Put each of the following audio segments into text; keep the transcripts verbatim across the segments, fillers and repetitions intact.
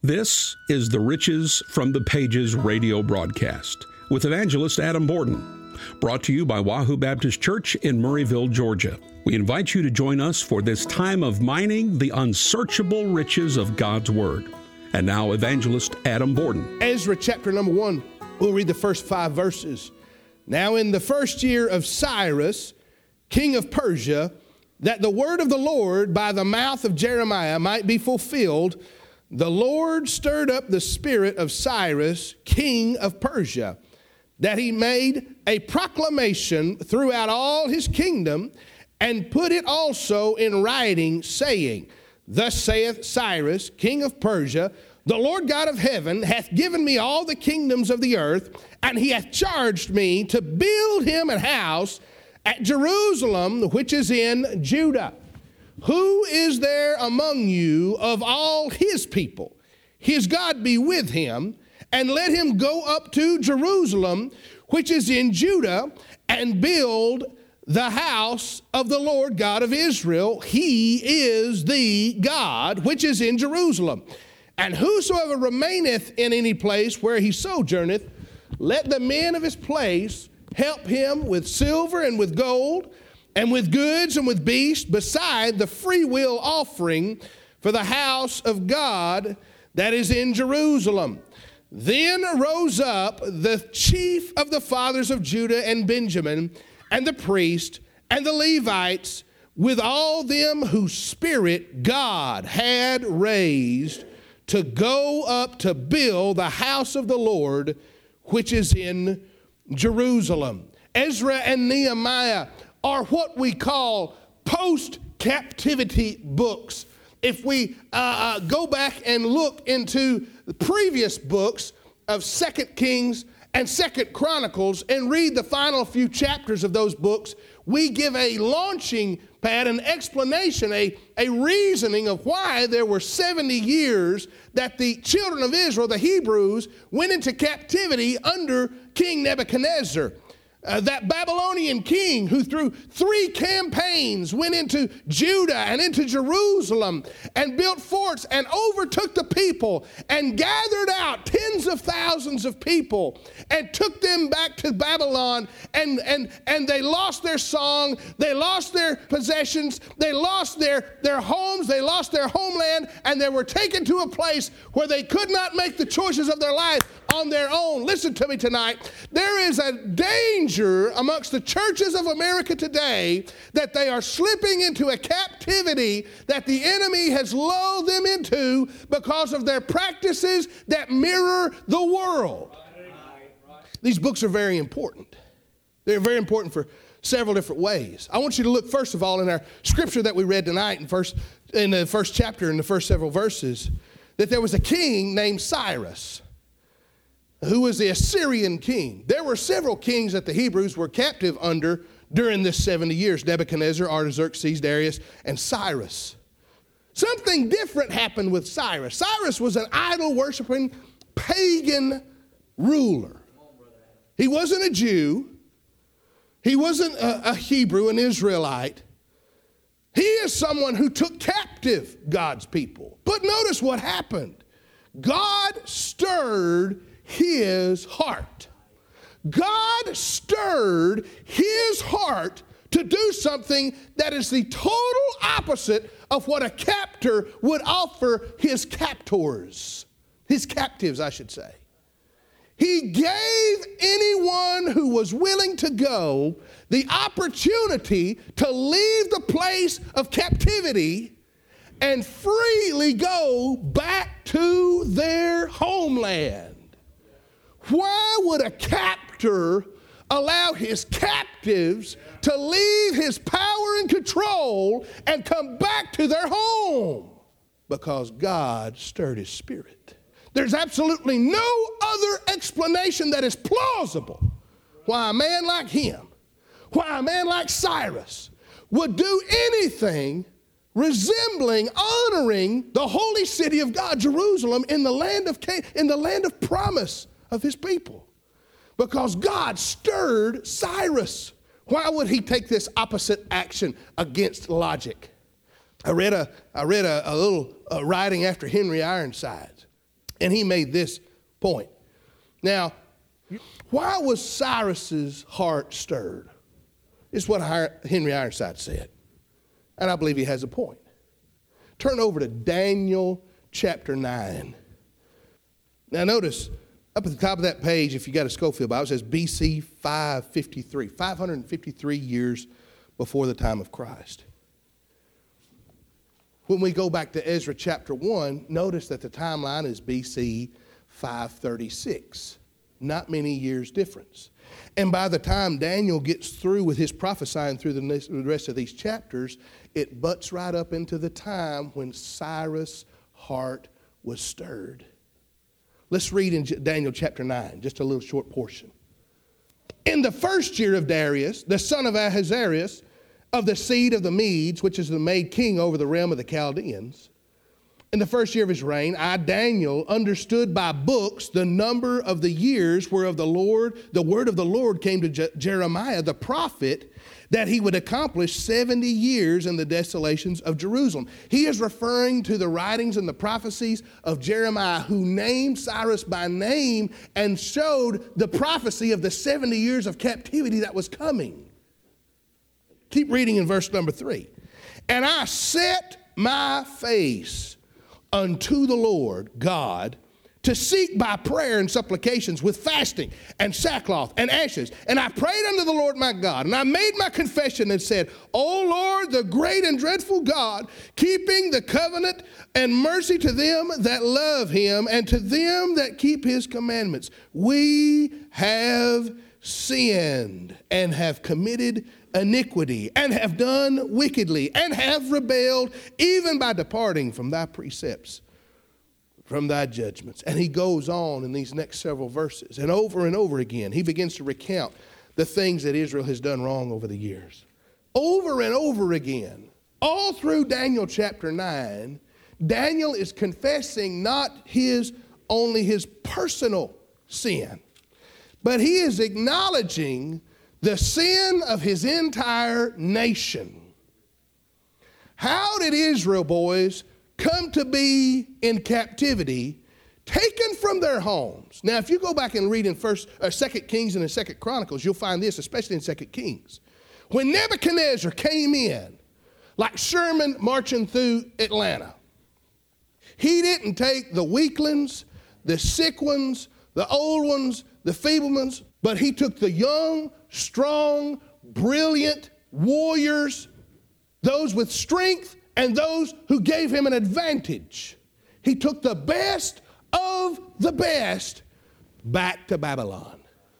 This is the Riches from the Pages radio broadcast with evangelist Adam Borden, brought to you by Wahoo Baptist Church in Murrayville, Georgia. We invite you to join us for this time of mining the unsearchable riches of God's Word. And now, evangelist Adam Borden. Ezra chapter number one, we'll read the first five verses. Now in the first year of Cyrus, king of Persia, that the word of the Lord by the mouth of Jeremiah might be fulfilled, the Lord stirred up the spirit of Cyrus, king of Persia, that he made a proclamation throughout all his kingdom, and put it also in writing, saying, Thus saith Cyrus, king of Persia, the Lord God of heaven hath given me all the kingdoms of the earth, and he hath charged me to build him a house at Jerusalem, which is in Judah. Who is there among you of all his people? His God be with him, and let him go up to Jerusalem, which is in Judah, and build the house of the Lord God of Israel. He is the God which is in Jerusalem. And whosoever remaineth in any place where he sojourneth, let the men of his place help him with silver and with gold, and with goods and with beasts, beside the freewill offering for the house of God that is in Jerusalem. Then rose up the chief of the fathers of Judah and Benjamin, and the priests, and the Levites, with all them whose spirit God had raised, to go up to build the house of the Lord, which is in Jerusalem. Ezra and Nehemiah are what we call post-captivity books. If we uh, uh, go back and look into the previous books of Second Kings and Second Chronicles and read the final few chapters of those books, we give a launching pad, an explanation, a, a reasoning of why there were seventy years that the children of Israel, the Hebrews, went into captivity under King Nebuchadnezzar. Uh, that Babylonian king who through three campaigns went into Judah and into Jerusalem and built forts and overtook the people and gathered out tens of thousands of people and took them back to Babylon, and, and, and they lost their song, they lost their possessions, they lost their, their homes, they lost their homeland, and they were taken to a place where they could not make the choices of their life on their own. Listen to me tonight. There is a danger amongst the churches of America today that they are slipping into a captivity that the enemy has lulled them into because of their practices that mirror the world. These books are very important. They're very important for several different ways. I want you to look first of all in our scripture that we read tonight in first in the first chapter, in the first several verses, that there was a king named Cyrus, who was the Assyrian king. There were several kings that the Hebrews were captive under during this seventy years: Nebuchadnezzar, Artaxerxes, Darius, and Cyrus. Something different happened with Cyrus. Cyrus was an idol-worshiping pagan ruler. He wasn't a Jew. He wasn't a, a Hebrew, an Israelite. He is someone who took captive God's people. But notice what happened. God stirred his heart. God stirred his heart to do something that is the total opposite of what a captor would offer his captors, his captives, I should say. He gave anyone who was willing to go the opportunity to leave the place of captivity and freely go back to their homeland. Why would a captor allow his captives to leave his power and control and come back to their home? Because God stirred his spirit. There's absolutely no other explanation that is plausible why a man like him, why a man like Cyrus would do anything resembling, honoring the holy city of God, Jerusalem, in the land of Can- in the land of promise of his people. Because God stirred Cyrus. Why would he take this opposite action against logic? I read a, I read a, a little uh, writing after Henry Ironsides. And he made this point. Now, why was Cyrus's heart stirred? It's what Henry Ironside said. And I believe he has a point. Turn over to Daniel chapter nine. Now notice, up at the top of that page, if you got a Schofield Bible, it says B C five fifty-three, five hundred fifty-three years before the time of Christ. When we go back to Ezra chapter one, notice that the timeline is B C five thirty-six. Not many years difference. And by the time Daniel gets through with his prophesying through the rest of these chapters, it butts right up into the time when Cyrus' heart was stirred. Let's read in Daniel chapter nine, just a little short portion. In the first year of Darius, the son of Ahasuerus, of the seed of the Medes, which is the made king over the realm of the Chaldeans, in the first year of his reign, I, Daniel, understood by books the number of the years whereof the Lord, the word of the Lord came to Je- Jeremiah the prophet, that he would accomplish seventy years in the desolations of Jerusalem. He is referring to the writings and the prophecies of Jeremiah, who named Cyrus by name and showed the prophecy of the seventy years of captivity that was coming. Keep reading in verse number three. And I set my face unto the Lord God to seek by prayer and supplications with fasting and sackcloth and ashes. And I prayed unto the Lord my God, and I made my confession and said, O Lord, the great and dreadful God, keeping the covenant and mercy to them that love him and to them that keep his commandments. We have sinned and have committed iniquity and have done wickedly and have rebelled even by departing from thy precepts, from thy judgments. And he goes on in these next several verses, and over and over again he begins to recount the things that Israel has done wrong over the years. Over and over again, all through Daniel chapter nine, Daniel is confessing not his only his personal sin, but he is acknowledging the sin of his entire nation. How did Israel, boys, come to be in captivity, taken from their homes? Now, if you go back and read in First, or Second Kings and in Second Chronicles, you'll find this, especially in Second Kings. When Nebuchadnezzar came in, like Sherman marching through Atlanta, he didn't take the weaklings, the sick ones, the old ones, the feeble ones, but he took the young, strong, brilliant warriors, those with strength and those who gave him an advantage. He took the best of the best back to Babylon.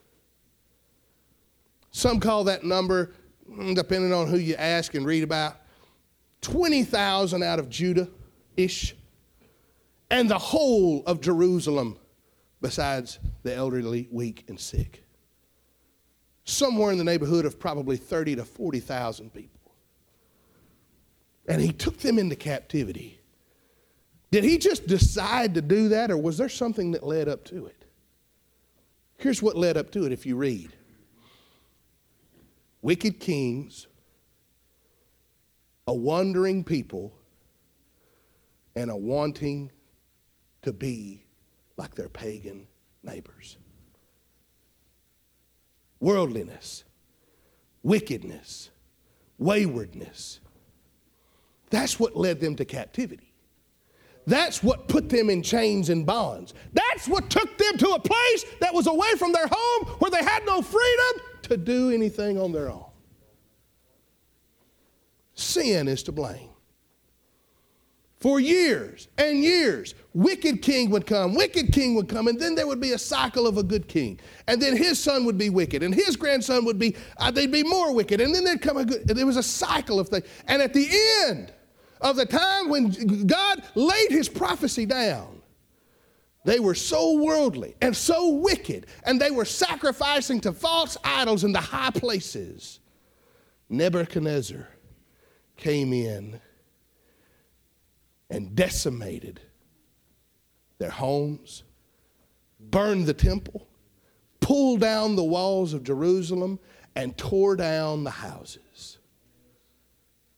Some call that number, depending on who you ask and read about, twenty thousand out of Judah-ish, and the whole of Jerusalem besides the elderly, weak, and sick. Somewhere in the neighborhood of probably thirty to forty thousand people. And he took them into captivity. Did he just decide to do that, or was there something that led up to it? Here's what led up to it if you read. Wicked kings, a wandering people, and a wanting to be like their pagan neighbors. Worldliness, wickedness, waywardness. That's what led them to captivity. That's what put them in chains and bonds. That's what took them to a place that was away from their home, where they had no freedom to do anything on their own. Sin is to blame. For years and years, wicked king would come, wicked king would come, and then there would be a cycle of a good king. And then his son would be wicked, and his grandson would be, uh, they'd be more wicked, and then there'd come a good, there was a cycle of things. And at the end of the time when God laid his prophecy down, they were so worldly and so wicked, and they were sacrificing to false idols in the high places. Nebuchadnezzar came in and decimated their homes, burned the temple, pulled down the walls of Jerusalem, and tore down the houses.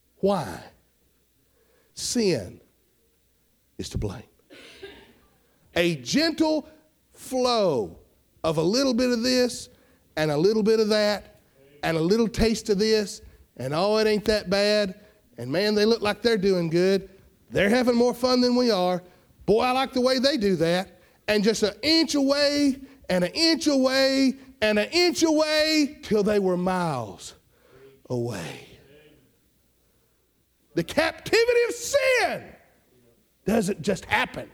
Why? Sin is to blame. A gentle flow of a little bit of this and a little bit of that and a little taste of this, and oh, it ain't that bad. And man, they look like they're doing good. They're having more fun than we are. Boy, I like the way they do that. And just an inch away and an inch away and an inch away till they were miles away. The captivity of sin doesn't just happen.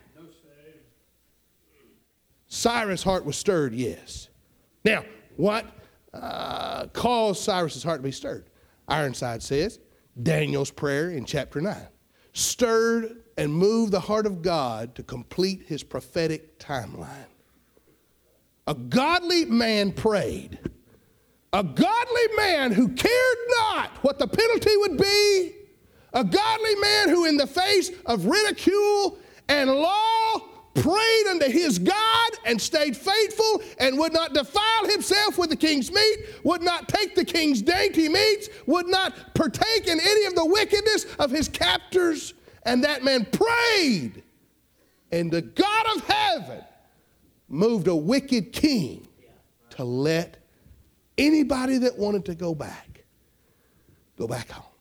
Cyrus' heart was stirred, yes. Now, what uh, caused Cyrus' heart to be stirred? Ironside says, Daniel's prayer in chapter nine stirred and moved the heart of God to complete his prophetic timeline. A godly man prayed. A godly man who cared not what the penalty would be. A godly man who in the face of ridicule and law prayed unto his God and stayed faithful and would not defile himself with the king's meat, would not take the king's dainty meats, would not partake in any of the wickedness of his captors. And that man prayed, and the God of heaven moved a wicked king to let anybody that wanted to go back, go back home.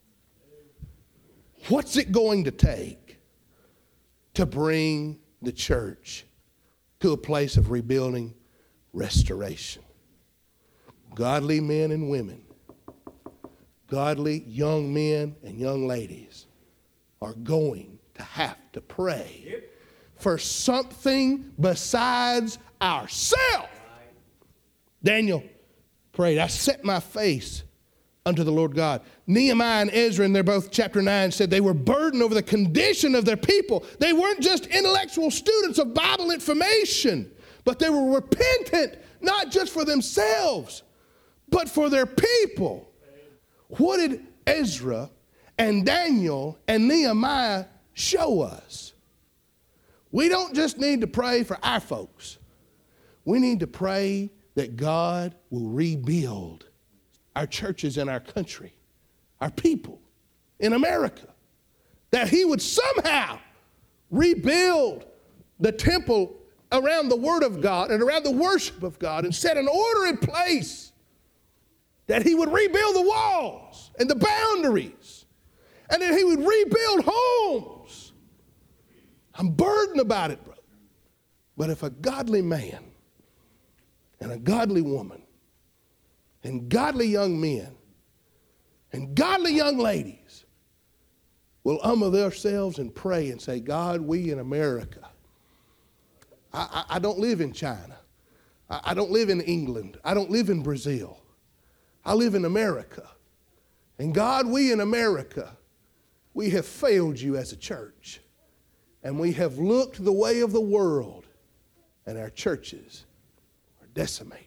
What's it going to take to bring the church to a place of rebuilding, restoration? Godly men and women, godly young men and young ladies are going to have to pray yep. for something besides ourselves. Right. Daniel prayed, I set my face unto the Lord God. Nehemiah and Ezra, in their both chapter nine, said they were burdened over the condition of their people. They weren't just intellectual students of Bible information, but they were repentant, not just for themselves, but for their people. What did Ezra and Daniel and Nehemiah show us? We don't just need to pray for our folks. We need to pray that God will rebuild our churches in our country, our people in America, that he would somehow rebuild the temple around the Word of God and around the worship of God and set an order in place, that he would rebuild the walls and the boundaries, and that he would rebuild homes. I'm burdened about it, brother. But if a godly man and a godly woman and godly young men and godly young ladies will humble themselves and pray and say, God, we in America, I, I, I don't live in China. I, I don't live in England. I don't live in Brazil. I live in America. And God, we in America, we have failed you as a church. And we have looked the way of the world, and our churches are decimated.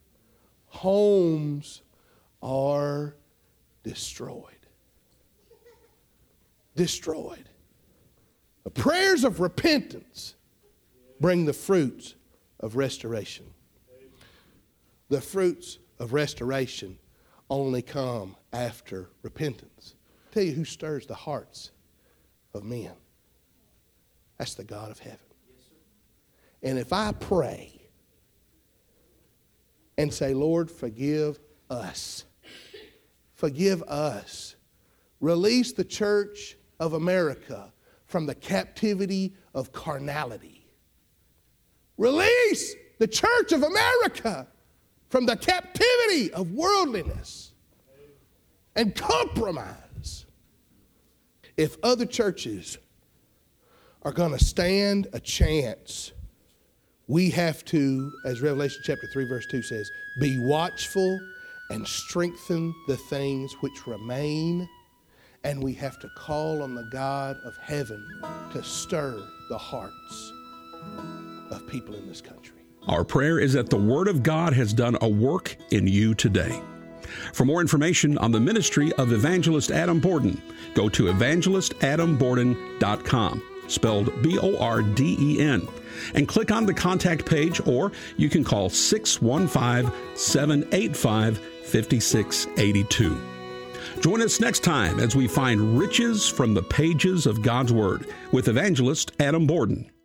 Homes are destroyed. Destroyed. The prayers of repentance bring the fruits of restoration. The fruits of restoration only come after repentance. I'll tell you who stirs the hearts of men. That's the God of heaven. And if I pray and say, Lord, forgive us. Forgive us. Release the church of America from the captivity of carnality. Release the church of America from the captivity of worldliness and compromise. If other churches are going to stand a chance, we have to, as Revelation chapter three verse two says, be watchful and strengthen the things which remain. And we have to call on the God of heaven to stir the hearts of people in this country. Our prayer is that the Word of God has done a work in you today. For more information on the ministry of Evangelist Adam Borden, go to evangelist adam borden dot com, spelled B O R D E N, and click on the contact page, or you can call six one five, seven eight five, five six eight two. Join us next time as we find riches from the pages of God's Word with Evangelist Adam Borden.